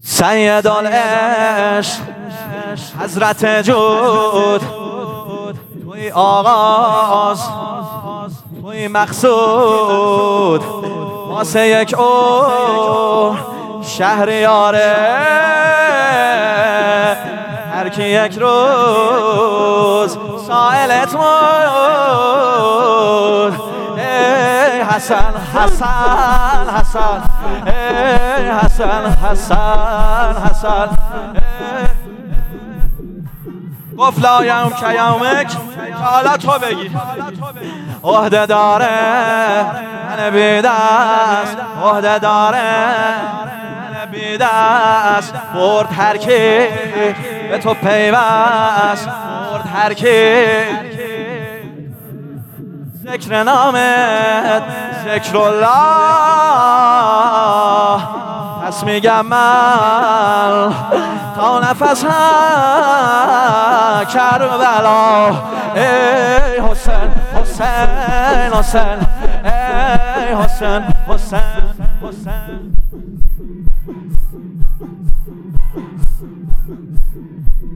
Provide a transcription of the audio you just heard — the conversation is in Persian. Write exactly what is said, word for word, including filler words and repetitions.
سید العشق حضرت جود، توی آغاز توی مقصود، واسه یک او شهریاره هر کی یک روز سائلت بود. ای حسن حسن حسن، ای حسن حسن حسن، گفت لا یوم که یومک، که حالا تو بگی عهده داره من بی دست، عهده داره من بی دست، برد هر کی به تو پیوست، برد هر کی ذکر نامت ذکر الله. پس میگم من تا نفس ها کربلا. ای حسین حسین حسین، ای حسین حسین حسین.